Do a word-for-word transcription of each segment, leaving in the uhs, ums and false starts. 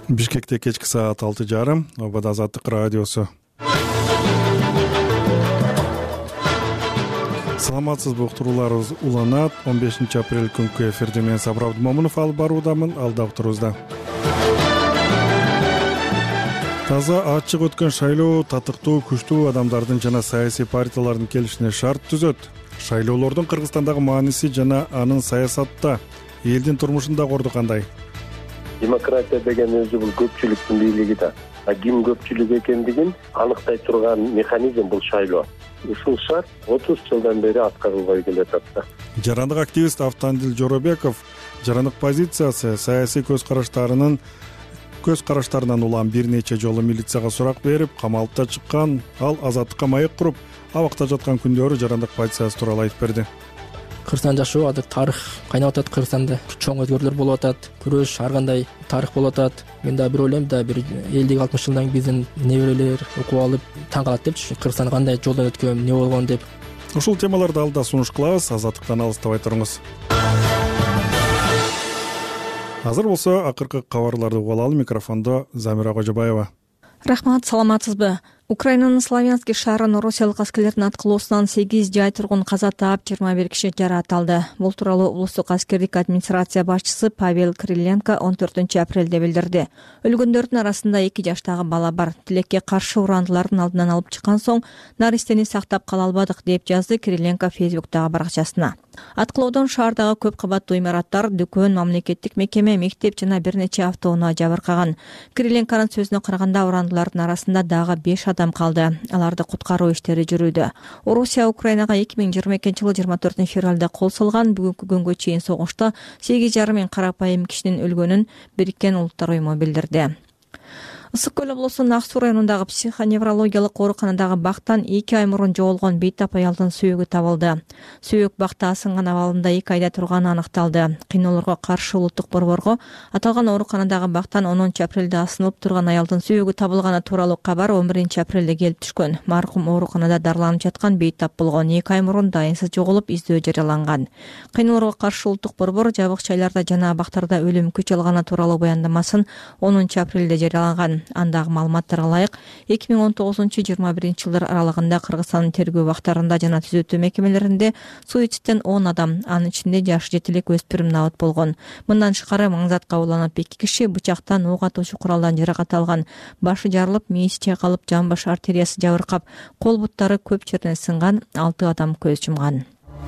Бишкекте кечки саат алты жарым, Обада Азаттык радиосу. Саламатсызбы, уктурууларыбыз уланат. он бешинчи апрель күнкү эфирде мен Сабыр Абдымомунов алып баруудамын. Алда уктурубузда. Таза ачык өткөн шайлоо татыктуу, күчтүү адамдардын жана саясий партиялардын келишине шарт түзөт. Шайлоолордун Кыргызстандагы мааниси жана анын саясатта, элдин турмушунда корду кандай? Демократия деген өзү бул көпчүлүктүн бийлиги да. А ким көпчүлүк экендигин аныктай турган механизм бул шайлоо. Ушул шарт отуз жылдан бери аткарылбай келатат да. Жарандык активист Автандил Жоробеков жарандык позициясы саясий көз караштарынын көз караштарынан улам бир нече жолу милицияга сурак берип, камалыпта чыккан. Ал азаттыкка маек куруп, абакта жаткан күндөрү жарандык позициясы тууралуу айтып берди. Кыргызстан жашоо азыр тарых кайнап атат. Кыргызстанда чоң өзгөрүүлөр болуп атат. Күрөш ар кандай тарых болуп атат. Мен да бир ойлойм да бир элүү алтымыш жылдан биздин неберелер окуп алып таң калат депчи. Кыргызстан кандай жолдон өткөн, эмне болгон деп. Ушул темаларды алда сунуш кылабыз. Азаттыктан алыстабай туруңуз. Азыр болсо акыркы кабарларды угуп алалы. Микрофондо Замира Кожобаева. Рахмат, саламатсызбы? Украинанын Славянский шаарын орусиялык аскерлердин аткылоосунан сегиз жай тургун каза таап, жыйырма бир киши жараатталды. Бул тууралуу улустук аскердик администрация башчысы Павел Кириленко он төртүнчү апрелде билдирди. Өлгөндөрдүн арасында эки жаштагы бала бар. Тилекке каршы урандылардын алдынан алып чыккан соң наристени сактап кала албадык, деп жазды Кириленко Фейсбуктагы баракчасына. Аткылоодон шаардагы көп кабаттуу имараттар, дүкөн, мамлекеттик мекеме, мектеп жана бир нече автоунаа жабыркаган. Кириленконун сөзүнө караганда урандылардын арасында дагы беш адам калды. Аларды куткаруу иштери жүрүүдө. Орусия Украинага эки миң жыйырма экинчи жылы жыйырма төртүнчү февралда кол салган. Бүгүнкү күнгө чейин согушта сегиз жарым миң карапайым кишинин өлгөнүн Бириккен Улуттар уюму билдирди. Ысык көл облусунун Ак Суу районундагы психоневрологиялык ооруканадагы бактан эки ай мурун жоголгон бейтап аялдын сүйөгү табылды. Сүйөк бакта асынган абалында эки айда турганы аныкталды. Кыйноолорго каршы улуттук борборго аталган ооруканадагы бактан онунчу апрелде асынып турган аялдын сүйөгү табылганы тууралуу кабар он биринчи апрелде келип түшкөн. Маркум ооруканада дарыланып жаткан бейтап болгон. эки ай мурун дайынсыз жоголуп, издөө жарыяланган. Кыйноолорго каршы улуттук борбор жабык жайларда жана абактарда өлүм күч алганы тууралуу баяндамасын онунчу апрелде жарыялаган. Андагы маалыматтарга ылайык, эки миң он тогузунчу жыйырма биринчи жылдар аралыгында Кыргызстандын тергөө бактарында жана түзөтүү мекемелеринде суицидтен он адам, анын ичинде жашы жетилик өспүрүм набыт болгон. Мындан тышкары маңзатка уланып эки киши бычактан, ок атуучу куралдан жаракат алган. Башы жарылып, мээси чайкалып, жан баш артериясы жабыркап, кол буттары көп жерден сынган. алты адам көз жумган.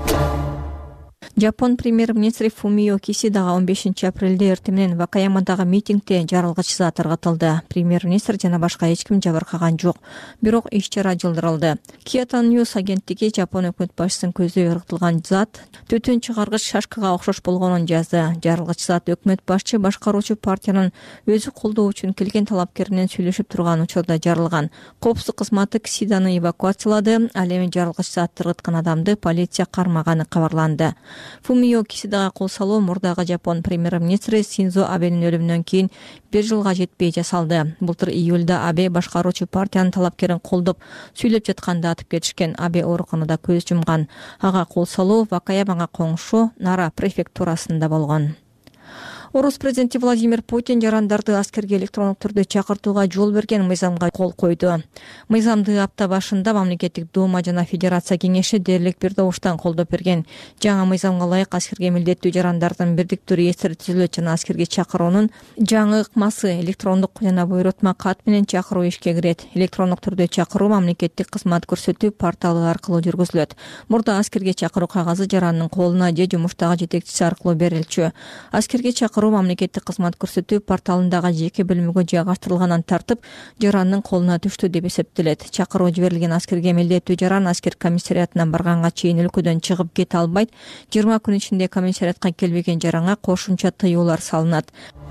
Жапон премьер-министри Фумио Кисида он бешинчи апрелде эртең менен Вакаямадагы митингде жарылгыч зат таркатылды. Премьер-министр жана башка эч ким жабыркаган жок. Бирок иш-чара жылдырылды. Kyoto News агенттиги Жапон өкмөт башчысынын көзү ыргытылган зат түтүн чыгаргыч шашкага окшош болгонун жазды. Жарылгыч зат өкмөт башчы башкаруучу партиянын өзү колдоо үчүн келген талапкер менен сүйлөшүп турган учурда жарылган. Коопсуздук кызматы Кисиданы эвакуациялады. Ал эми жарылгыч затты ыргыткан адамды полиция кармаганы кабарланды. Фумио Кисидага кол салуу мурдагы Жапон премьер-министри Синдзо Абенин өлүмүнөн кийин бир жылга жетпей жасалды. Былтыр июлда Абе башкаруучу партиянын талапкерин колдоп сүйлөп жатканда атып кетишкен. Абе ооруканада көз жумган. Ага кол салуу Вакаямага коңшу Нара префектурасында болгон. Орус президенти Владимир Путин жарандарды аскерге электрондук түрдө чакыртууга жол берген мыйзамга кол койду. Мыйзамды апта башында Мамлекеттик дума жана Федерация кеңеши дээрлик бир добуштан колдоп берген. Жаңы мыйзамга ылайык аскерге милдеттүү жарандардын бирдиктүү реестри түзүлөт жана аскерге чакыруунун жаңы ыкмасы электрондук жана буйрутма кат менен чакыруу ишке кирет. Электрондук түрдө чакыруу мамлекеттик кызмат көрсөтүү порталы аркылуу жүргүзүлөт. Мурда аскерге чакыруу кагазы жарандын колуна же жумуштагы жетекчиси аркылуу берилчү. Аскерге чакыруу мамлекеттик кызмат көрсөтүү порталындагы жеке бөлүмгө жайгаштырылгандан тартып жарандын колуна түштү деп эсептелет. Чакыруу жиберилген аскерге милдеттүү жаран аскер комиссариатынан барганга чейин өлкөдөн чыгып кете албайт. жыйырма күн ичинде комиссариатка келбеген жаранга кошумча тыюулар салынат.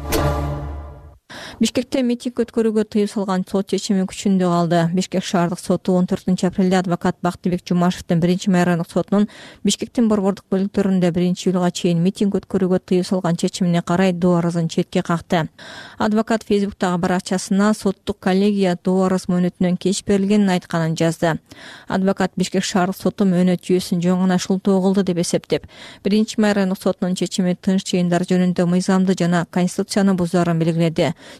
Бишкекте митинг өткөрүүгө тыюу салган сот чечими күчүндө калды. Бишкек шаардык соту он төртүнчү апрелде адвокат Бактыбек Жумашевдин биринчи майрандык сотунун Бишкектин борбордук бөлүктөрүндө биринчи июлга чейин митинг өткөрүүгө тыюу салган чечимине карай доо арызын четке какты. Адвокат Фейсбуктагы баракчасына соттук коллегия доо арыз мөөнөтүнөн кеч берилгенин айтканын жазды. Адвокат Бишкек шаардык соту мөөнөт жүйөсүн жөн гана шултоо кылды деп эсептеп, биринчи майрандык сотунун чечими тынч жыйындар жөнүндө мыйзамды жана конституцияны бузаарын белгиледи.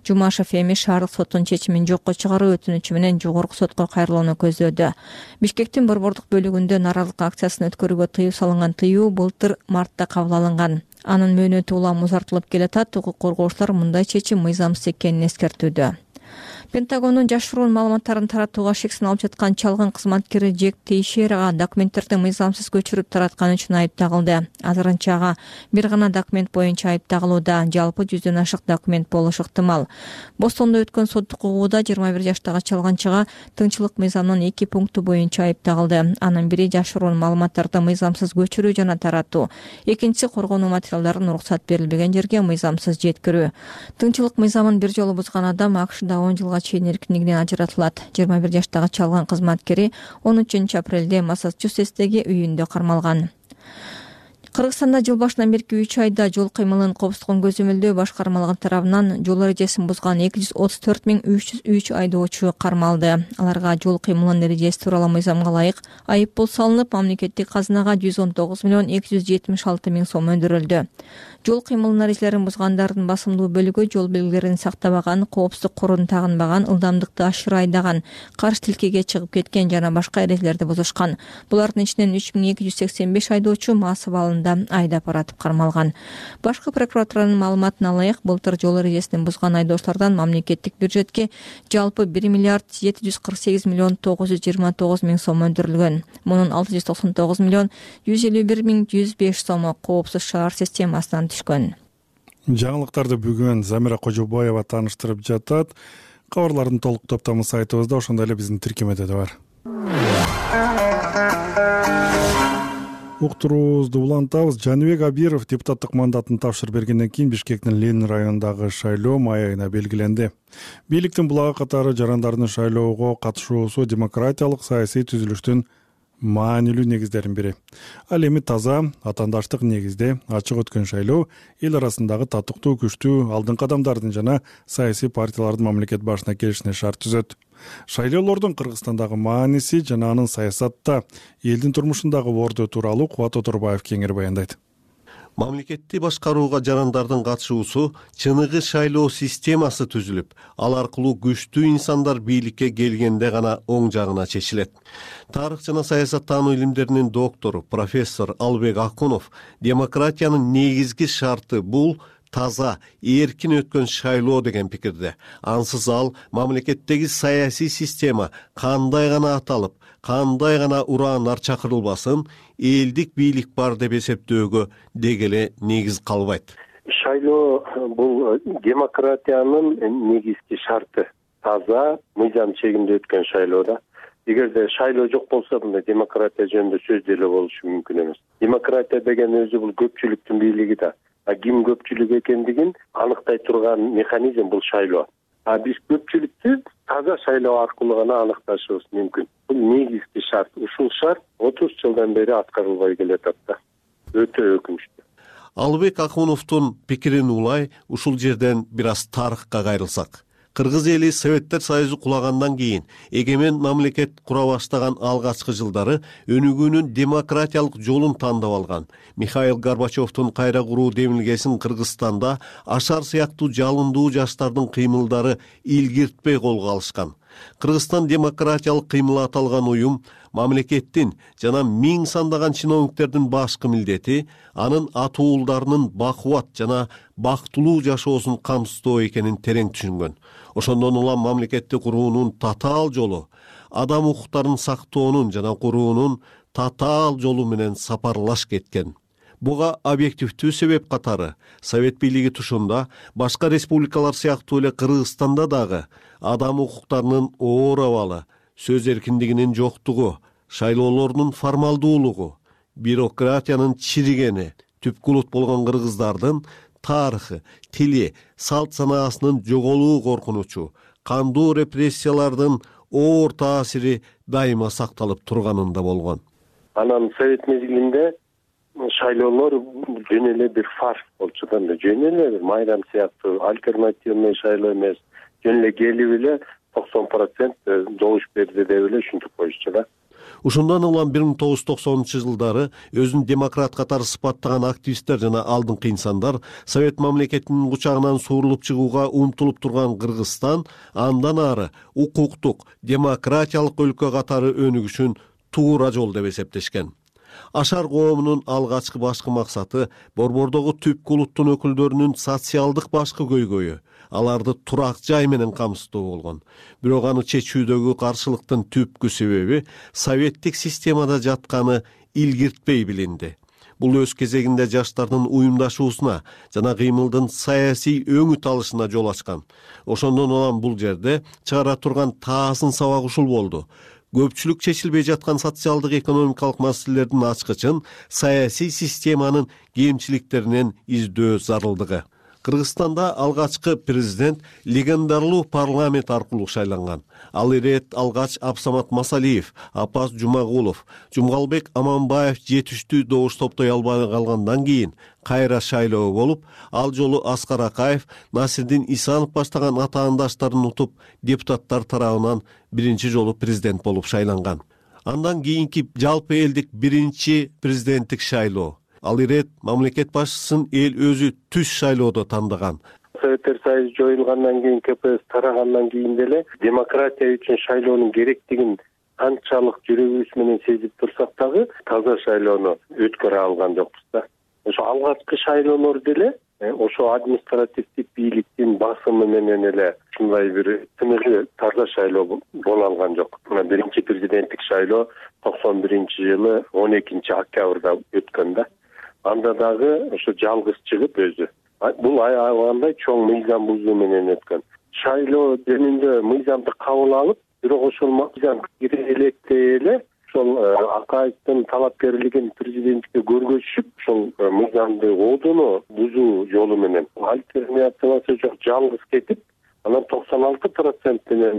Жумашев эми шаардык соттун чечимин жокко чыгаруу өтүнүчү менен жогорку сотко кайрылууну көздөдү. Бишкектин борбордук бөлүгүндө нааразылык акциясын өткөрүүгө тыюу салынган тыюу былтыр мартта кабыл алынган. Анын мөөнөтү улам узартылып келатат. Укук коргоочулар мындай чечим мыйзамсыз экенин эскертүүдө. Пентагондун жашыруун маалыматтарын таратууга шексин алып жаткан чалгын кызматкери Джек Тейшерага документтерди мыйзамсыз көчүрүп тараткан үчүн айып тагылды. Азырынча ага бир гана документ боюнча айып тагылууда. Жалпы жүздөн ашык документ болушу ыктымал. Бостондо өткөн соттук угууда жыйырма бир жаштагы чалганчыга тыңчылык мыйзамынын эки пункту боюнча айып тагылды. Анын бири жашыруун маалыматтарды мыйзамсыз көчүрүү жана таратуу. Экинчиси коргонуу материалдарын уруксат берилбеген жерге мыйзамсыз жеткирүү. Тыңчылык мыйзамын бир жолу бузган адам АКШда он жылга чейин эркиндигинен ажыратылат. жыйырма бир жаштагы чалган кызматкери он үчүнчү апрелде Массачусетстеги үйүндө кармалган. Кыргызстанда жыл башынан берки үч айда жол кыймылын коопсуздугун көзөмөлдөө башкармалыгы тарабынан жол эрежесин бузган эки жүз отуз төрт миң үч жүз үч айдоочу кармалды. Аларга жол кыймылынын эрежеси тууралуу мыйзамга ылайык айып пул салынып, мамлекеттик казынага жүз он тогуз миллион эки жүз жетимиш алты миң сом өндүрүлдү. Жол кыймылынын эрежелерин бузгандардын басымдуу бөлүгү жол белгилерин сактабаган, коопсуздук корун тагынбаган, ылдамдыкты ашыра айдаган, каршы тилкеге чыгып кеткен жана башка эрежелерди бузушкан. Булардын ичинен үч миң эки жүз сексен беш айдоочу мас абалында айдап баратып кармалган. Башкы прокуратуранын маалыматына ылайык, былтыр жол эрежесин бузган айдоочулардан мамлекеттик бюджетке жалпы бир миллиард жети жүз кырк сегиз миллион тогуз жүз жыйырма тогуз миң сом өндүрүлгөн. Мунун алты жүз токсон тогуз миллион жүз элүү бир миң жүз беш сому коопсуз шаар системасынан түшкөн. Жаңылыктарды бүгүн Замира Кожобаева тааныштырып жатат. Кабарлардын толук топтамы сайтыбызда, ошондой эле биздин тиркемеде да бар. Уктуруубузду улантабыз. Жаныбек Абиров депутаттык мандатын тапшырып бергенден кийин Бишкектин Ленин районундагы шайлоо май айына белгиленди. Бийликтин булагы катары жарандардын шайлоого катышуусу демократиялык саясий түзүлүштүн маанилүү негиздерин бири. Ал эми таза, атаандаштык негизде ачык өткөн шайлоо эл арасындагы татыктуу, күчтүү алдыңкы адамдардын жана саясий партиялардын мамлекет башына келишине шарт түзөт. Шайлоолордун Кыргызстандагы мааниси жана анын саясатта элдин турмушундагы орду тууралуу Кубат Оторбаев кеңири баяндайт. Мамлекетти башкарууга жарандардын катышуусу чыныгы шайлоо системасы түзүлүп, ал аркылуу күчтүү инсандар бийликке келгенде гана оң жагына чечилет. Тарых жана саясаттануу илимдеринин доктору профессор Албек Акунов демократиянын негизги шарты бул таза, эркин өткөн шайлоо деген пикирде. Ансыз ал мамлекеттеги саясий система кандай гана аталып, кандай гана ураандар чакырылбасын, элдик бийлик бар деп эсептөөгө дегеле негиз калбайт. Шайлоо бул демократиянын негизги шарты. Таза, мыйзам чегинде өткөн шайлоодо. Эгерде шайлоо жок болсо, мындай демократия жөнүндө сөз деле болушу мүмкүн эмес. Демократия деген өзү бул көпчүлүктүн бийлиги да. А ким көпчүлүк экендигин аныктай турган механизм бул шайлоо. А биз көпчүлүктү таза шайлоо аркылуу гана аныкташыбыз мүмкүн. Бул негизги шарт. Ушул шарт отуз жылдан бери аткарылбай келатат да. Өтө өкүнүчтүү. Албек Акуновдун пикирин улай ушул жерден бир аз тарыхка кайрылсак. Кыргыз эли Советтер Союзу кулагандан кийин эгемен мамлекет кура баштаган алгачкы жылдары өнүгүүнүн демократиялык жолун тандап алган. Михаил Горбачевдун кайра куруу демилгесин Кыргызстанда ашар сыяктуу жалындуу жаштардын кыймылдары илгиртпей колго алышкан. Кыргызстан демократиялык кыймыл аталган уюм мамлекеттин жана миң сандаган чиновниктердин башкы милдети анын атуулдарынын бакубат жана бактылуу жашоосун камсыздоо экенин терең түшүнгөн. Ошондон улам мамлекетти куруунун татаал жолу, адам укуктарын сактоонун жана куруунун татаал жолу менен сапарлаш кеткен. Буга объективдүү себеп катары Совет бийлиги тушунда башка республикалар сыяктуу эле Кыргызстанда дагы адам укуктарынын оор абалы, сөз эркиндигинин жоктугу, шайлоолордун формалдуулугу, бюрократиянын чиригени, түпкү улут болгон кыргыздардын тарыхы, тили, салт санаасынын жоголуу коркунучу, кандуу репрессиялардын оор таасири дайыма сакталып турганында болгон. Анан Совет мезгилинде шайлоолор жөн эле бир фарс болчу да, жөн эле бир майрам сыяктуу альтернативный шайлоо эмес, жөн эле келип эле токсон процент добуш берди деп эле ушинтип коюшчу да. Ушундан улам бир миң тогуз жүз токсонунчу жылдары өзүн демократ катары сыпаттаган активисттер жана алдыңкы инсандар Совет мамлекетинин кучагынан суурулуп чыгууга умтулуп турган Кыргызстан андан ары укуктук, демократиялык өлкө катары өнүгүшүн туура жол деп эсептешкен. Ашар коомунун алгачкы башкы максаты борбордогу түпкү улуттун өкүлдөрүнүн социалдык башкы көйгөйү, аларды турак жай менен камсыздоо болгон. Бирок аны чечүүдөгү каршылыктын түпкү себеби советтик системада жатканы илгиртпей билинди. Бул өз кезегинде жаштардын уюмдашуусуна жана кыймылдын саясий өңүт алышына жол ачкан. Ошондон улам бул жерде чыгара турган таасын сабак ушул болду. Көпчүлүк чечилбей жаткан социалдык экономикалык маселелердин ачкычын саясий системанын кемчиликтеринен издөө зарылдыгы. Кыргызстанда алгачкы президент легендарлуу парламент аркылуу шайланган. Ал ирет алгач Абсамат Масалиев, Апас Жумагулов, Жумгалбек Аманбаев жетиштүү добуш топтой албай калгандан кийин кайра шайлоо болуп, ал жолу Аскар Акаев, Насирдин Исанов баштаган атаандаштарын утуп, депутаттар тарабынан биринчи жолу президент болуп шайланган. Андан кийинки жалпы элдик биринчи президенттик шайлоо. Ал ирет мамлекет башчысын эл өзү түз шайлоодо тандаган. Советтер Союзу жоюлгандан кийин, КПСС тарагандан кийин деле демократия үчүн шайлоонун керектигин канчалык жүрөгүбүз менен сезип турсак дагы таза шайлоону өткөрө алган жокпуз да. Ошо алгачкы шайлоолор деле ошо административдик бийликтин басымы менен эле ушундай бир тыныгы таза шайлоо боло алган жок. Биринчи президенттик шайлоо токсон биринчи жылы он экинчи октябрда өткөн да. Анда дагы ошо жалгыз чыгып өзү. Бул аябагандай чоң мыйзам бузуу менен өткөн. Шайлоо жөнүндө мыйзамды кабыл алып, бирок ошол мыйзам кире электе эле ошол Акаевдин талапкерлигин президенттикке көргөзүшүп, ошол мыйзамды оодону бузуу жолу менен альтернативасы жок жалгыз кетип, анан токсон алты процент менен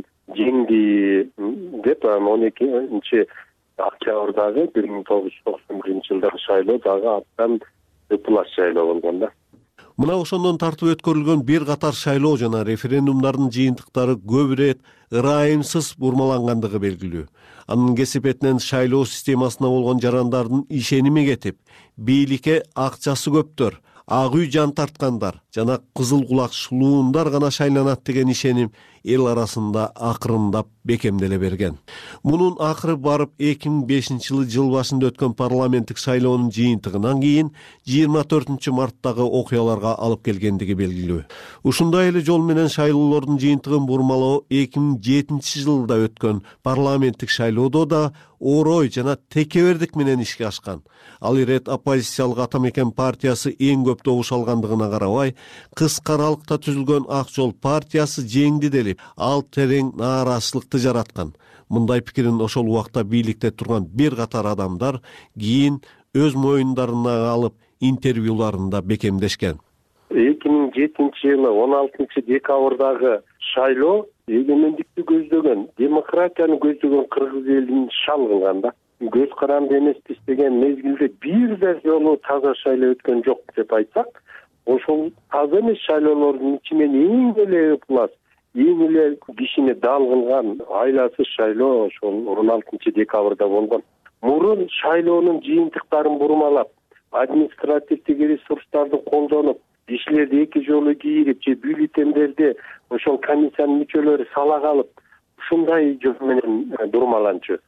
жеңди деп он экинчи октябрдагы бир миң тогуз жүз токсон биринчи жылдагы шайлоо дагы абдан ыплас шайлоо болгон да. Мына ошондон тартып өткөрүлгөн бир катар шайлоо жана референдумдардын жыйынтыктары көп ирет ырайымсыз бурмалангандыгы белгилүү. Анын кесепетинен шайлоо системасына болгон жарандардын ишеними кетип, бийликке акчасы көптөр, ак үй жан тарткандар жана кызыл кулак шулуундар гана шайланат деген ишеним эл арасында акырындап бекемделе берген. Мунун акыры барып эки миң бешинчи жылы жыл башында өткөн парламенттик шайлоонун жыйынтыгынан кийин жыйырма төртүнчү марттагы окуяларга алып келгендиги белгилүү. Ушундай эле жол менен шайлоолордун жыйынтыгын бурмалоо эки миң жетинчи жылда өткөн парламенттик шайлоодо да орой жана текебердик менен ишке ашкан. Ал ирет оппозициялык Ата Мекен партиясы эң көп добуш алгандыгына карабай, кыска аралыкта түзүлгөн Ак Жол партиясы жеңди делип, ал терең нааразычылыкты жараткан. Мындай пикирин ошол убакта бийликте турган бир катар адамдар кийин өз моюндарына алып интервьюларында бекемдешкен. эки миң жетинчи жылы он алтынчы декабрдагы шайлоо эгемендикти көздөгөн, демократияны көздөгөн кыргыз элинин шал кылган да. Көз каранды эмеспиз деген мезгилде бир да жолу таза шайлоо өткөн жок деп айтсак, ошол таза эмес шайлоолордун ичинен эң эле ыплас, эң эле кишини дал кылган айласыз шайлоо ошол он алтынчы декабрда болгон. Мурун шайлоонун жыйынтыктарын бурмалап, административдик ресурстарды колдонуп, кишилерди эки жолу кийирип же бюллетендерди ошол комиссиянын мүчөлөрү сала калып, ушундай жол менен бурмаланчу.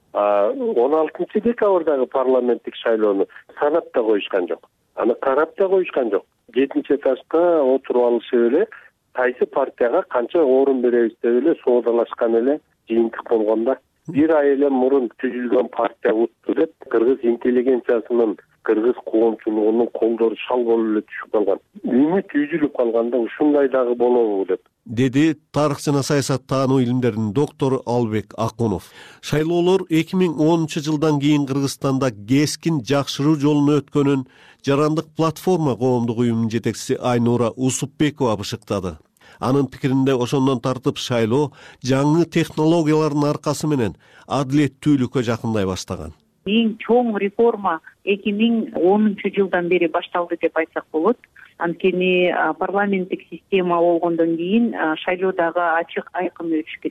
он алтынчы декабрдагы парламенттик шайлоону санап да коюшкан жок. Аны карап да коюшкан жок. Жетинчи этажга отуруп алышып эле кайсы партияга канча орун беребиз деп эле соодалашкан эле жыйынтык болгон да. Бир ай эле мурун түзүлгөн партия утту деп кыргыз интеллигенциясынын, кыргыз коомчулугунун колдору шал болуп эле түшүп калган. Үмүт үзүлүп калганда ушундай дагы болобу деп деди тарых жана саясат таануу илимдеринин доктору Албек Акунов. Шайлоолор эки миң онунчу жылдан кийин Кыргызстанда кескин жакшыруу жолун өткөнүн Жарандык платформа коомдук уюмунун жетекчиси Айнура Усупбекова бышыктады. Анын пикиринде ошондон тартып шайлоо жаңы технологиялардын аркасы менен адилеттүүлүккө жакындай баштаган. Эң чоң реформа эки миң онунчу жылдан бери башталды деп айтсак болот. Анткени парламенттик система болгондон кийин шайлоо дагы ачык айкын өтүш керек.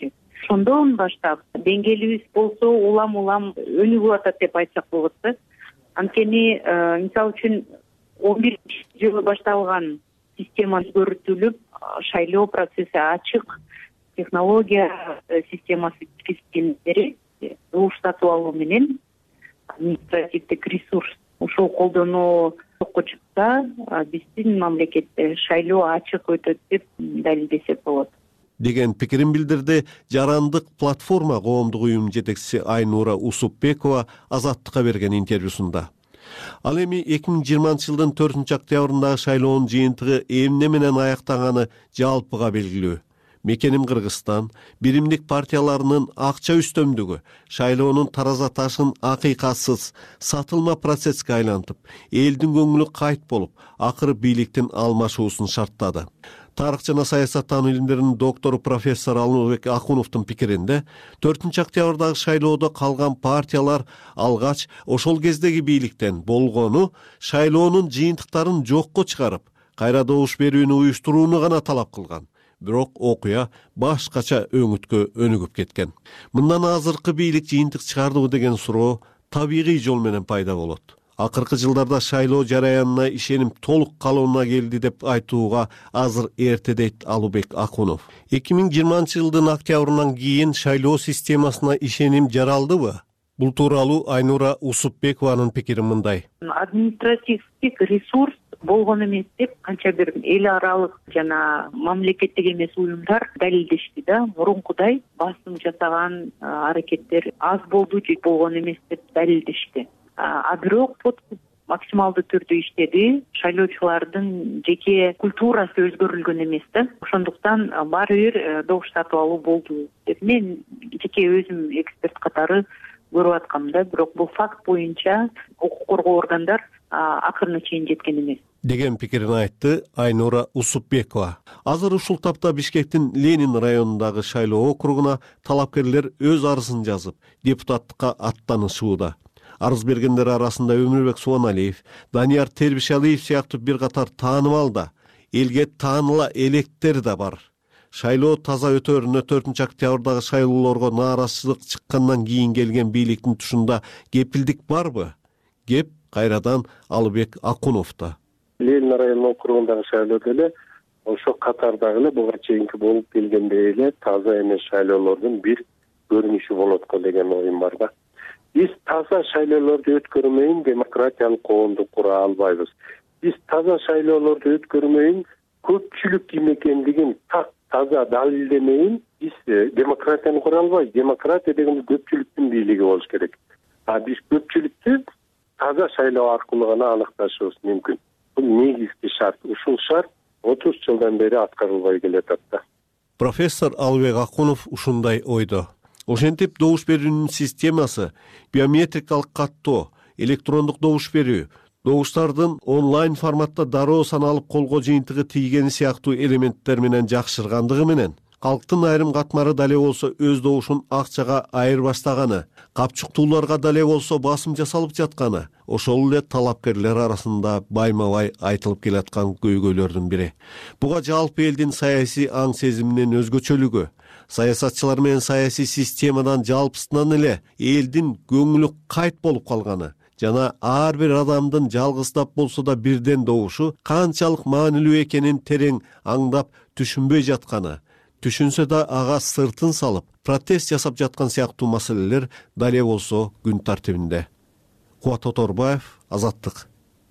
ошондон баштап деңгээлибиз болсо улам улам өнүгүп атат деп айтсак болот да. Анткени мисалы үчүн он биринчи жылы башталган система өзгөртүлүп, шайлоо процесси ачык, технология системасы киргизгенден бери добуш сатып алуу менен административдик ресурс ушул колдонуу жокко чыкса, биздин мамлекетте шайлоо ачык өтөт деп далилдесек болот деген пикирин билдирди Жарандык платформа коомдук уюм жетекчиси Айнура Усупбекова Азаттыкка берген интервьюсунда. Ал эми эки миң жыйырманчы жылдын төртүнчү октябрындагы шайлоонун жыйынтыгы эмне менен аяктаганы жалпыга белгилүү. Мекеним Кыргызстан, биримдик партияларынын акча үстөмдүгү шайлоонун тараза ташын акыйкатсыз сатылма процесске айлантып, элдин көңүлү кайт болуп, акыры бийликтин алмашуусун шарттады. Тарых жана саясаттануу илимдеринин доктору профессор Алыбек Акуновдун пикиринде, төртүнчү октябрдагы шайлоодо калган партиялар алгач ошол кездеги бийликтен болгону шайлоонун жыйынтыктарын жокко чыгарып, кайра добуш берүүнү уюштурууну гана талап кылган. Бирок окуя башкача өңүткө өнүгүп кеткен. Мындан азыркы бийлик жыйынтык чыгардыбы деген суроо табигый жол менен пайда болот. Акыркы жылдарда шайлоо жараянына ишеним толук калыбына келди деп айтууга азыр эрте, дейт Алыбек Акунов. эки миң жыйырманчы жылдын октябрынан кийин шайлоо системасына ишеним жаралдыбы? Бул тууралуу Айнура Усупбекованын пикири мындай. Административдик ресурс болгон эмес деп канча бир эл аралык жана мамлекеттик эмес уюмдар далилдешти да. Мурункудай басым жасаган аракеттер аз болду же болгон эмес деп далилдешти. А бирок подкуп максималдуу түрдө иштеди. Шайлоочулардын жеке культурасы өзгөрүлгөн эмес да. Ошондуктан баары бир добуш сатып алуу болду деп мен жеке өзүм эксперт катары көрүп аткам да. Бирок бул факт боюнча укук коргоо органдар акырына чейин жеткен эмес деген пикирин айтты Айнура Усупбекова. Азыр ушул тапта Бишкектин Ленин районундагы шайлоо округуна талапкерлер өз арызын жазып, депутаттыкка аттанышууда. Арыз бергендер арасында Өмүрбек Субаналиев, Данияр Тербишалиев сыяктуу бир катар таанымал да, элге тааныла электер да бар. Шайлоо таза өтөрүнө төртүнчү октябрдагы шайлоолорго нааразычылык чыккандан кийин келген бийликтин тушунда кепилдик барбы? Кеп кайрадан Алыбек Акуновдо. Ленин районунун округундагы шайлоодо эле ошо катардагы эле буга чейинки болуп келгендей эле таза эмес шайлоолордун бир көрүнүшү болот го деген оюм бар да. Биз таза шайлоолорду өткөрмөйүн демократиялык коомду кура албайбыз. Биз таза шайлоолорду өткөрмөйүн көпчүлүк ким экендигин так таза далилдемейин биз демократияны кура албайбыз. Демократия деген көпчүлүктүн бийлиги болуш керек. А биз көпчүлүктү таза шайлоо аркылуу гана аныкташыбыз мүмкүн. Бул негизги шарт. Ушул шарт отуз жылдан бери аткарылбай келатат да. Профессор Алыбек Акунов ушундай ойдо. Ошентип добуш берүүнүн системасы, биометрикалык каттоо, электрондук добуш берүү, добуштардын онлайн форматта дароо саналып колго жыйынтыгы тийгени сыяктуу элементтер менен жакшыргандыгы менен, калктын айрым катмары дале болсо өз добушун акчага айырбастаганы, капчыктууларга дале болсо басым жасалып жатканы, ошол эле талапкерлер арасында байма-бай айтылып келаткан көйгөйлөрдүн бири. Буга жалпы элдин саясий аң сезиминин өзгөчөлүгү, саясатчылар менен саясий системадан жалпысынан эле элдин көңүлү кайт болуп калганы жана ар бир адамдын жалгыздап болсо да бирден добушу канчалык маанилүү экенин терең аңдап түшүнбөй жатканы, түшүнсө да ага сыртын салып, протест жасап жаткан сыяктуу маселелер дале болсо күн тартибинде. Кубат Оторбаев, Азаттык.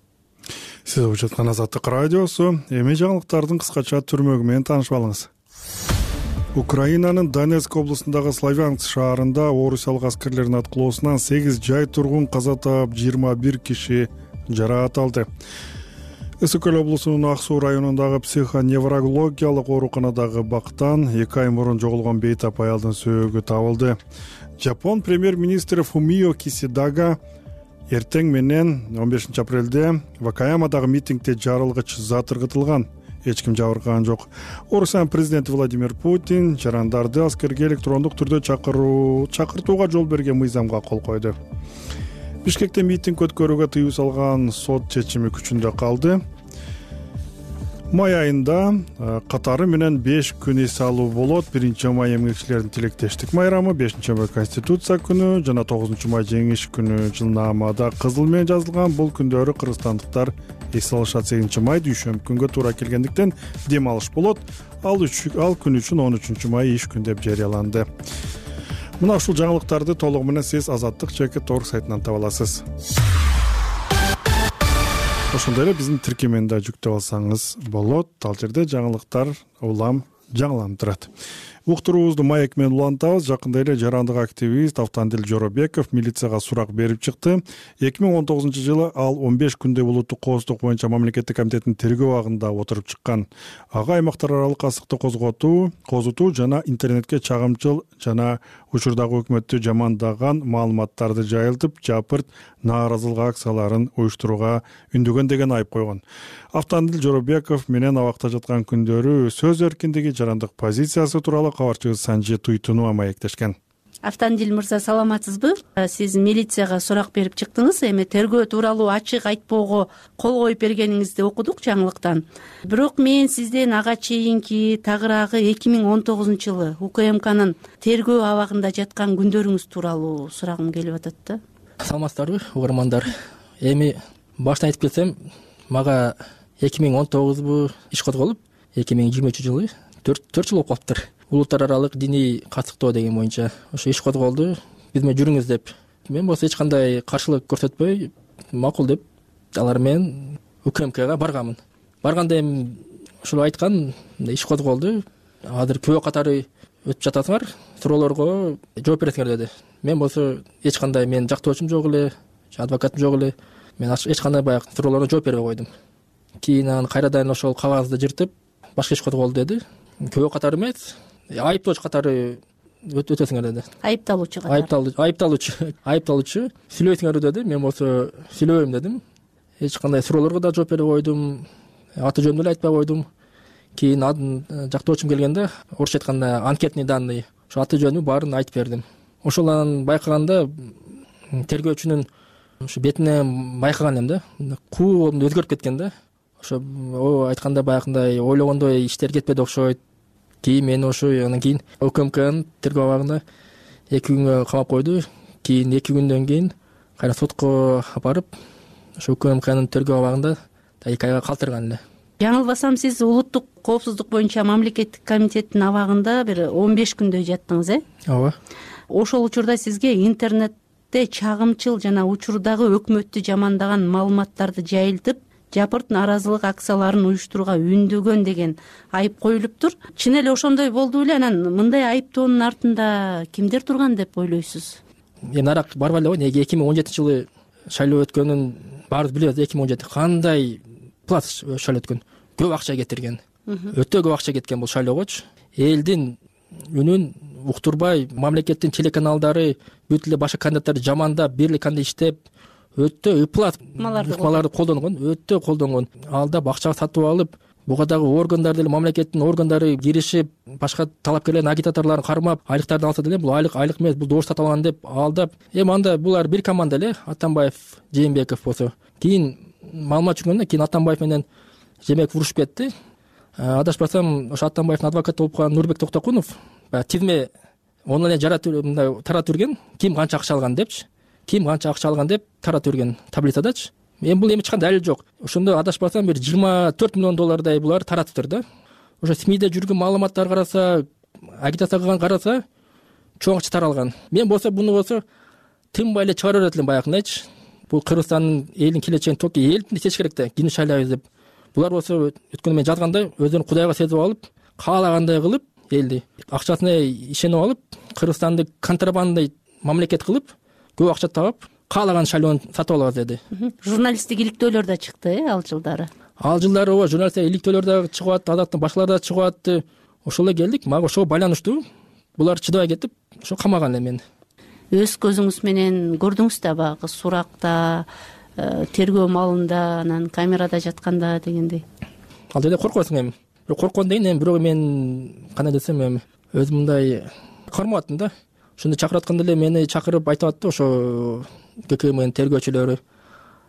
Сиз угуп жаткан Азаттык радиосу. Эми жаңылыктардын кыскача түрмөгү менен таанышып алыңыз. Украинанын Донецк облусундагы Славянск шаарында орусиялык аскерлердин аткылоосунан сегиз жай тургун каза таап, жыйырма бир киши жаракат алды. Ысык көл облусунун Ак Суу районундагы психоневрологиялык ооруканадагы бактан эки ай мурун жоголгон бейтап аялдын сөөгү табылды. Жапон премьер-министри Фумио Кисидага эртең менен он бешинчи апрелде Вакаямадагы митингде жарылгыч зат ыргытылган. Эч ким жабыркаган жок. Орусиянын президенти Владимир Путин жарандарды аскерге электрондук түрдө чакыруу чакыртууга жол берген мыйзамга кол койду. Бишкекте митинг өткөрүүгө тыюу салган сот чечими күчүндө калды. май айында катары менен беш күн эс алуу болот. Биринчи май эмгекчилердин тилектештик майрамы, бешинчи май конституция күнү жана тогузунчу май жеңиш күнү жылнаамада кызыл менен жазылган. Бул күндөрү кыргызстандыктар эс алышат. сегизинчи май дүйшөмбү күнгө туура келгендиктен дем алыш болот. Ал ал күн үчүн он үчүнчү май иш күн деп жарыяланды. Мына ушул жаңылыктарды толугу менен сиз Азаттык чекит орг сайтынан таба аласыз. Ошондой эле биздин тиркемени да жүктөп алсаңыз болот. Ал жерде жаңылыктар улам жаңыландырат. Уктуруубузду маек менен улантабыз. Жакында эле жарандык активист Автандил Жоробеков милицияга сурак берип чыкты. эки миң он тогузунчу жылы ал он беш күндөй улуттук коопсуздук боюнча мамлекеттик комитеттин тергөө абагында отуруп чыккан. Ага аймактар аралык астыкты козготуу, козутуу жана интернетке чагымчыл жана учурдагы өкмөттү жамандаган маалыматтарды жайылтып, жапырт нааразылык акцияларын уюштурууга үндөгөн деген айып койгон. Автандил Жоробеков менен абакта жаткан күндөрү сөз эркиндиги, жарандык позициясы тууралуу кабарчыбыз Санжи Туйтунова маектешкен. Автандил мырза, саламатсызбы? Сиз милицияга сурак берип чыктыңыз. Эми тергөө тууралуу ачык айтпоого кол коюп бергениңизди окудук жаңылыктан. Бирок мен сизден ага чейинки тагыраагы эки миң он тогузунчу жылы УКМКнын тергөө абагында жаткан күндөрүңүз тууралуу сурагым келип атат да. Саламатсыздарбы, угармандар? Эми баштан айтып кетсем, мага эки миң он тогузбу иш козголуп, эки миң жыйырма үчүнчү жылы төрт жыл болуп калыптыр. Улуттар аралык диний катыктоо деген боюнча ошо иш козголду. Биз менен жүрүңүз деп. Мен болсо эч кандай каршылык көрсөтпөй, макул деп алар менен УКМКга барганмын. Барганда эми ушул айткан иш козголду. Азыр күбө катары өтүп жатасыңар, суроолорго жооп бересиңер деди. Мен болсо эч кандай менин жактоочум жок эле, адвокатым жок эле. Мен эч кандай баягы суроолорго жооп бербей койдум. Кийин анан кайрадан ошол кагазды жыртып, башка иш козголду деди. Күбө катары эмес, айыптоочу катары өтөсүңөр деди. Айыпталуучу катары. Айыпталуучу, айыпталуучу, айыпталуучу сүйлөйсүңөр деди. Мен болсо сүйлөбөйм дедим. Эч кандай суроолорго да жооп бербей койдум. Аты жөнүн деле айтпай койдум. Кийин жактоочум келгенде, орусча айтканда анкетный данные, ошо аты жөнү баарын айтып бердим. Ошол анан байкаганда тергөөчүнүн ошо бетинен байкаган элем да. Куу өзгөрүп кеткен да. Ошо айтканда баягындай ойлогондой иштер кетпеди окшойт. Кийин мени ошо анан кийин УКМКнын тергөө абагында эки күнгө камап койду. Кийин эки күндөн кийин кайра сотко апарып, ошо УКМКнын тергөө абагында эки айга калтырган эле. Жаңылбасам, сиз улуттук коопсуздук боюнча мамлекеттик комитеттин абагында бир он беш күндөй жаттыңыз, э? Ооба. Ошол учурда сизге интернетте чагымчыл жана учурдагы өкмөттү жамандаган маалыматтарды жайылтып, жапырт нааразылык акцияларын уюштурууга үндөгөн деген айып коюлуптур. Чын эле ошондой болду беле? Анан мындай айыптоонун артында кимдер турган деп ойлойсуз? Эми арак барбай эле ой, эки миң он жетинчи жылы шайлоо өткөнүн баарыбыз билебиз. эки миң он жети кандай плац шайлоо өткөн, көп акча кетирген. Өтө көп акча кеткен бул шайлоогочу. Элдин үнүн уктурбай, мамлекеттин телеканалдары бүт эле башка кандидаттарды жамандап, бирлик кандай иштеп, өтө ыплат ыкмаларды колдонгон, өтө колдонгон. Алдап акча сатып алып, буга дагы органдар деле, мамлекеттин органдары киришип, башка талапкерлердин, агитаторлорун кармап, айлыктарды алса деле, бул айлык айлык эмес, бул доош сатып алган деп алдап. Эми анда булар бир команда эле, Атамбаев, Жээнбеков болсо. Кийин маалымат жүргөндө кийин Атамбаев менен Жээнбеков урушуп кетти. Адашпасам, ошо Атамбаевдин адвокаты болуп калган Нурбек Токтокунов тизме онлайн жаратып мындай таратып жүргөн, ким канча акча алган депчи. Ким канча акча алган деп таратып жүргөн таблицадачы. Эми бул эми эч кандай далил жок. Ошондо адашпасам бир жыйырма төрт миллион доллардай булар таратыптыр да. Ошо СМИде жүргөн маалыматтар караса, агитация кылган караса, чоң акча таралган. Мен болсо буну болсо тынбай эле чыгара берет элем баягындайчы. Бул Кыргызстандын элин келечегин токи элдин сеч керек да, кимди шайлайбыз деп. Булар болсо өткөндө мен жазгандай өзүн кудайга сезип алып, каалагандай кылып, элди акчасына ишенип алып, Кыргызстанды контрабанда мамлекет кылып, көп акча табып, каалаган шайлоону сатып алабыз деди. Журналисттик иликтөөлөр да чыкты, э, ал жылдары. Ал жылдары ооба, журналисттик иликтөөлөр да чыгып атты, азаттын башкалары да чыгып атты. Ошол эле келдик, мага ошого байланыштуу. Булар чыдабай кетип, ошо камаган эле мени. Өз көзүңүз менен көрдүңүз да баягы суракта, тергөө маалында, анан камерада жатканда дегендей. Ал жерде коркосуң эми. Бирок корккон дейин эми бирок мен кандай десем эми өзүм мындай кармап аттым да. Ошондо чакырып атканда эле мени чакырып айтып атты ошо ККМнын тергөөчүлөрү.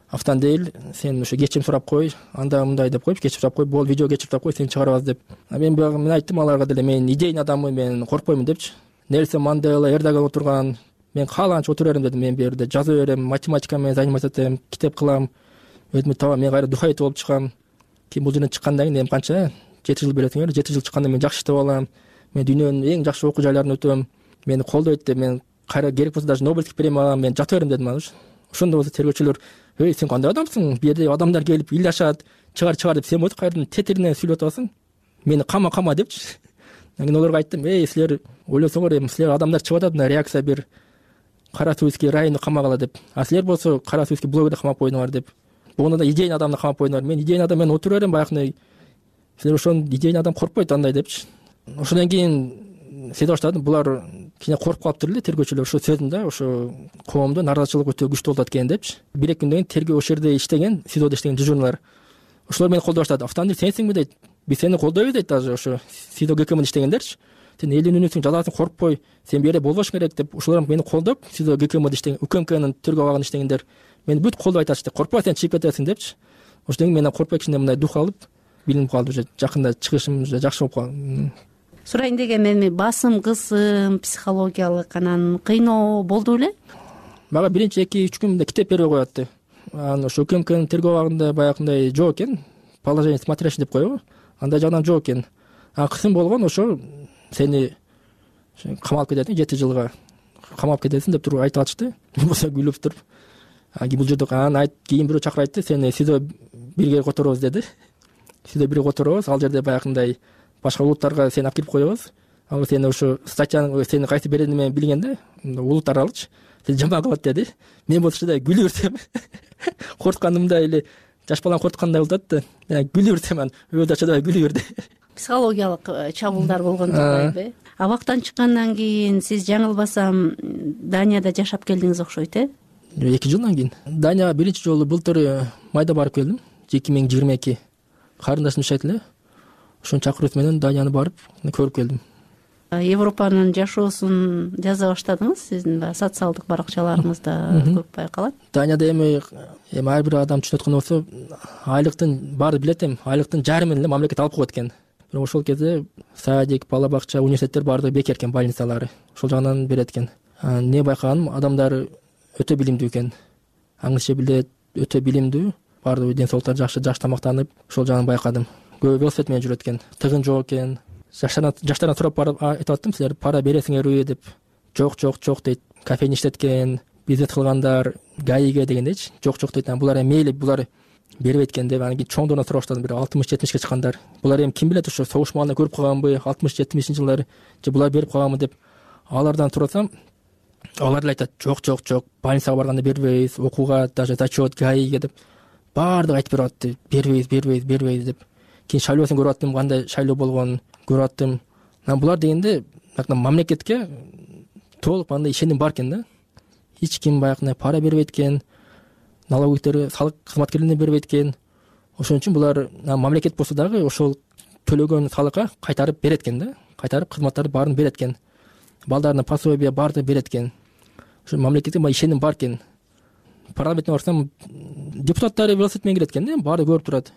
автомобиль сен ушу кечирим сурап кой, андай мындай деп коюп кечирим сурап кой, бул видео кечирип кой, сени чыгарабыз деп. Мен баягы мен айттым аларга деле, мен идейный адаммын, мен коркпоймун депчи. Нельсон Мандела, Эрдоган отурган, мен каалганча отура берем дедим. Мен бул жерде жаза берем, математика менен заниматься этем, китеп кылам, өзүмдү табам, мен кайра духовец болуп чыгам. Кийин бул жерден чыккандан кийин эми канча жети жыл бересиңер, жети жыл чыкканда мен жакшы иштеп алам, мен дүйнөнүн эң жакшы окуу жайларын өтөм, мени колдойт деп, мен кайра керек болсо даже Нобелевский премия алам, мен жата берем дедим. Анан ошондо болсо тергөөчүлөр: "Эй, сен кандай адамсың? Бу жерде адамдар келип ыйлашат, чыгар чыгар деп, сен болсо кайрадан тетиринен сүйлөп атасың. Мени кама кама" депчи. Анан олорго айттым: "Эй, силер ойлосоңор, эми силер адамдар чыгып атат, мына реакция бир Кара Суйский районду камагыла деп. А силер болсо Кара Суйский блогерди камап койдуңар деп. Буну да идейный адамды камап койдуңар. Мен идейный адам, мен отура берем баягындай. Силер ошон идейный адам коркпойт андай" депчи. Ошондон кийин сезе баштадым, булар кичине коркуп калыптыр эле тергөөчүлөр. Ошо сөзүм да, ошо коомдо нааразычылык өтө күчтүү болуп аткан депчи. бир эки күндөн кийин тергөө ошол жерде иштеген, СИЗОдо иштеген дежурныйлар ошолор мени колдой баштады. "Автомобиль сенсиңби" дейт. "Биз сени колдойбуз" дейт, даже ошо СИЗО ГКМде иштегендерчи. "Сен элдин үнүсүң, жазасын, коркпой, сен бу жерде болбошуң керек" деп ошолор мени колдоп, СИЗО ГКМде иштеген, УКМКнын тергөө абагында иштегендер мени бүт колдоп айтышты. "Коркпа, сен чыгып кетесиң" депчи. Ошондон кийин мен коркпой кичине мындай дух алып, билинип калды, уже жакында чыгышым уже жакшы болуп калды. Сурайын дегем, эми басым, кысым, психологиялык анан кыйноо болду беле? Мага биринчи эки үч күн китеп бербей коётты. Анан ошо УКМКнын тергөө абагында баягындай жок экен, положение смотрящий деп коебу, андай жагынан жок экен. А кысым болгон ошо сени камалып кетесиң, жети жылга камалып кетесиң деп туруп айтып атышты. Мен болсо күлүп туруп, бул жерде анан айт, кийин бирөө чакырып айтты: "Сени СИЗО бирге которобуз" деди. СИЗО бирге которобуз, ал жерде баягындай башка улуттарга сени алып кирип коебуз. Ал сени ошо статьяны, сени кайсы берени менен билгенде, улуттар алычы, сени жаман кылат деди. Мен болсо да күлүп берсем, коркканымда эле жаш баланы коркуткандай болуп атты. Мен күлүп берсем, анан өзү ачадабай күлүп берди. Психологиялык чабуулдар болгон жокпайбы? Абактан чыккандан кийин сиз жаңылбасам Данияда жашап келдиңиз окшойт, э? эки жылдан кийин. Данияга биринчи жолу былтыр майда барып келдим, эки миң жыйырма эки. Карындашым жашайт эле. Ошонун чакыруусу менен Данияны барып көрүп келдим. Европанын жашоосун жаза баштадыңыз, сиздин баягы социалдык баракчаларыңызда көп байкалат. Данияда эми эми ар бир адам түшүнүп аткан болсо, айлыктын баары билет эми, айлыктын жарымын эле мамлекет алып коет экен. Бирок ошол кезде садик, бала бакча, университеттер баардыгы бекер экен, больницалары. Ошол жагынан берет экен. Не байкаганым, адамдар өтө билимдүү экен. Аңча билет, өтө билимдүү, баардыгы ден соолуктары жакшы, жакшы тамактанып, ошол жагын байкадым. Көбү велосипед менен жүрөт экен, тыгын жок экен. Жаштардан жаштардан сурап барып айтып аттым: "Силер пара бересиңерби" деп. "Жок, жок, жок" дейт. "Кофейни иштеткен, бизнес кылгандар, ГАИге" дегендейчи. "Жок, жок" дейт. Булар эми мейли, булар бербейт экен" деп. Анан кийин чоңдорунан сурап баштадым, бир алтымыш жетимишке чыккандар. Булар эми ким билет, ошо согуш маалында көрүп калганбы, алтымыш жетимишинчи жылдары же булар берип калганбы деп. Алардан сурасам, алар эле айтат: "Жок, жок, жок, больницага барганда бербейбиз, окууга даже зачет, ГАИге" деп. Баардыгы айтып берип атты: "Бербейбиз, бербейбиз, бербейбиз" деп. Кийин шайлоосун көрүп аттым, кандай шайлоо болгонун көрүп аттым. Анан булар дегенде мамлекетке толук андай ишеним бар экен да. Эч ким баягындай пара бербейт экен, налоговиктер, салык кызматкерлерине бербейт экен. Ошон үчүн булар мамлекет болсо дагы ошол төлөгөн салыкка кайтарып берет экен да. Кайтарып кызматтарды баарын берет экен. Балдарына пособие баарды берет экен. Ошо мамлекетке ишеним бар экен. Парламентке барсам, депутаттары велосипед менен кирет экен да, баары көрүп турат.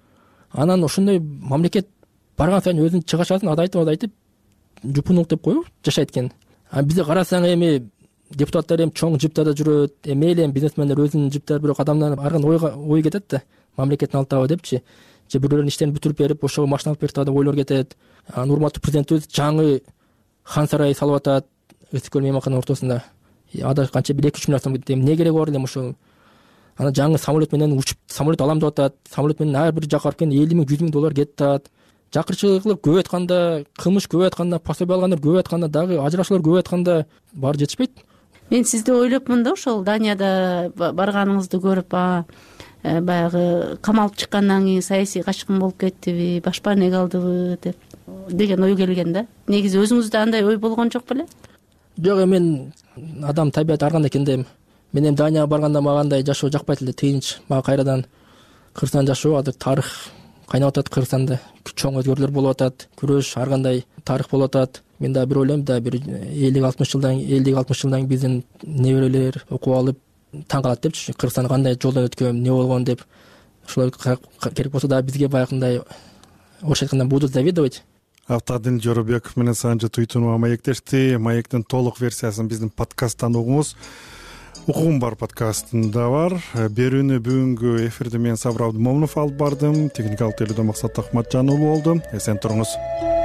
Анан ошондой мамлекет барган сайын өзүн чыгашасын адайтып адайтып жупунук деп коюп жашайт экен. А бизде карасаң эми депутаттар эми чоң жиптарда жүрөт, эми мейли эми бизнесмендер өзүнүн жиптери, бирок адамдар арган ойга ой кетет да, мамлекеттин алтабы депчи. Же бирөөлөрдүн иштерин бүтүрүп берип, ошого машина алып берип деп ойлор кетет. Анан урматтуу президентибиз жаңы хан сарай салып атат Ысык көл мейманкананын ортосунда. Ада канча бир эки үч миллион сом кетти. Эмне кереги бар эле ошол? Анан жаңы самолет менен учуп, самолет алам деп атат. Самолет менен ар бир жака барып келгенде элүү миң, жүз миң доллар кетип атат. Жакырчылык кылып көп айтканда, кылмыш көп айтканда, пособие алгандар көп айтканда, дагы ажырашуулар көп айтканда баары жетишпейт. Мен сизди ойлопмун да, ошол Данияда барганыңызды көрүп, а баягы камалып чыккандан кийин саясий качкын болуп кеттиби, башпа неге алдыбы деп деген ой келген да. Негизи өзүңүздө андай ой болгон жок беле? Жок, мен адам табият арган экен дейм. Мен эми Данияга барганда мага андай жашоо жакпайт эле, тынч. Мага кайрадан Кыргызстан жашоо, азыр тарых кайнап атат Кыргызстанда. Чоң өзгөрүүлөр болуп атат, күрөш, ар кандай тарых болуп атат. Мен да бир ойлойм да, бир элүү алтымыш жылдан элүү алтымыш жылдан кийин биздин неберелер окуп алып, таң калат депчи, Кыргызстан кандай жолдон өткөн, эмне болгон деп. Ошолор керек болсо дагы бизге баягындай орусча айтканда будут завидовать. Автандил Жоробеков менен Санжы Туйтунова маектешти. Маектин толук версиясын биздин подкасттан угуңуз. Укугум бар подкастында бар. Берүүнү бүгүнкү эфирде мен Сабыр Абдымомунов алып бардым. Техникалык тейлөөдө Максат Акматжан уулу болду. Эсен туруңуз.